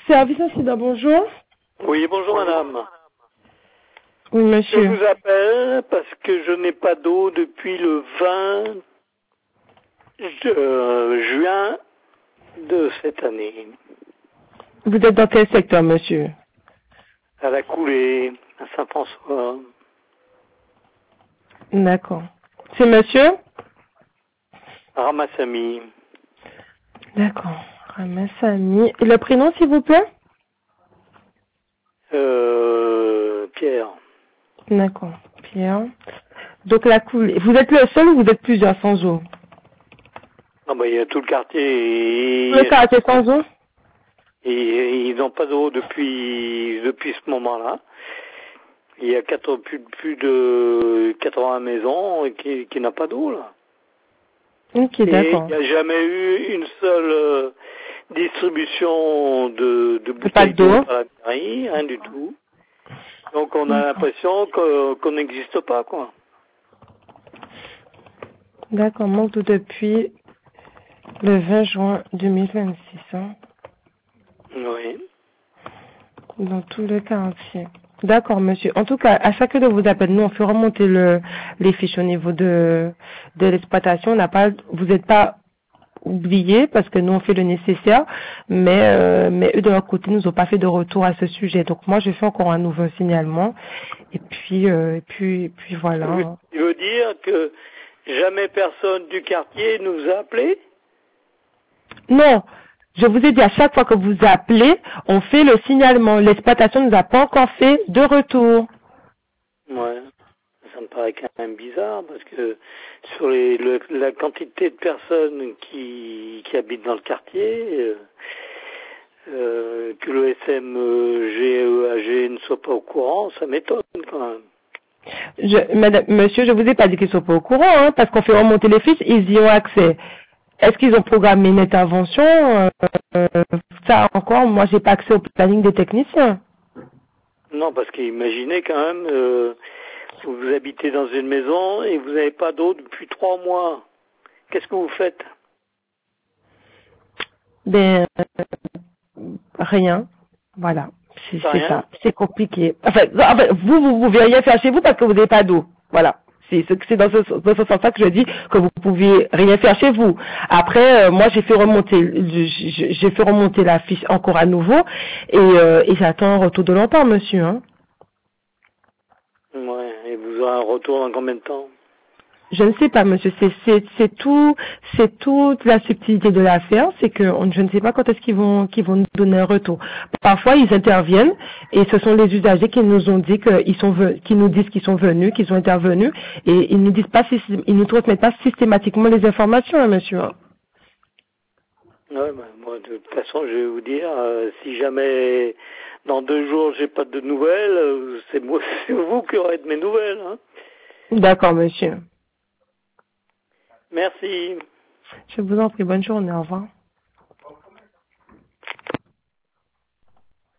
Service incident, bonjour. Oui, bonjour madame. Oui, Je monsieur. vous appelle parce que je n'ai pas d'eau depuis le 20 juin de cette année. Vous êtes dans quel secteur, monsieur? À la coulée, à Saint-François. D'accord. C'est monsieur? À Ramassamy. D'accord. Ramassamy. Et le prénom, s'il vous plaît? Pierre. D'accord. Pierre. Donc, la coulée. Vous êtes le seul ou vous êtes plusieurs sans eau? Ah bah il y a tout le quartier. Le quartier sans eau? Et ils n'ont pas d'eau depuis ce moment-là. Il y a plus de 80 maisons qui n'ont pas d'eau là. Ok, Et d'accord. il n'y a jamais eu une seule distribution de Pas bouteilles d'eau? d'eau par la mairie, rien du tout. Donc on a l'impression qu'on n'existe pas, quoi. D'accord. Manque d'eau depuis le 20 juin 2026, hein, Oui. dans tout le quartier. D'accord, monsieur. En tout cas, à chacun de vos appels, nous, on fait remonter les fiches au niveau de l'exploitation. Vous n'êtes pas oubliés parce que nous, on fait le nécessaire, mais eux, de leur côté, nous ont pas fait de retour à ce sujet. Donc, moi, je fais encore un nouveau signalement. Et puis voilà. Il veut dire que jamais personne du quartier nous a appelés. Non. Je vous ai dit, à chaque fois que vous appelez, on fait le signalement. L'exploitation nous a pas encore fait de retour. Ouais. Ça me paraît quand même bizarre parce que sur la quantité de personnes qui habitent dans le quartier, que le SMGEAG ne soit pas au courant, ça m'étonne quand même. Monsieur, je vous ai pas dit qu'ils sont pas au courant, hein, parce qu'on fait remonter les fiches, ils y ont accès. Est-ce qu'ils ont programmé une intervention? Ça encore, moi, j'ai pas accès au planning des techniciens. Non, parce qu'imaginez quand même, vous habitez dans une maison et vous n'avez pas d'eau depuis 3 mois. Qu'est-ce que vous faites? Ben, rien. Voilà. C'est Rien. ça. C'est compliqué. Enfin, vous pouvez rien faire chez vous parce que vous n'avez pas d'eau. Voilà. C'est dans ce sens-là que je dis que vous pouvez rien faire chez vous. Après, moi, j'ai fait remonter la fiche encore à nouveau et j'attends un retour de leur part, monsieur, hein. Ouais. Et vous aurez un retour dans combien de temps? Je ne sais pas, monsieur. C'est toute la subtilité de l'affaire. C'est que je ne sais pas quand est-ce qu'ils vont nous donner un retour. Parfois, ils interviennent et ce sont les usagers qui nous ont dit qui nous disent qu'ils sont venus, qu'ils sont intervenus et ils nous disent pas, ils nous transmettent pas systématiquement les informations, hein, monsieur. Ouais, bah, moi, de toute façon, je vais vous dire, si jamais dans 2 jours j'ai pas de nouvelles, c'est vous qui aurez de mes nouvelles. Hein. D'accord, monsieur. Merci. Je vous en prie. Bonne journée. Au revoir.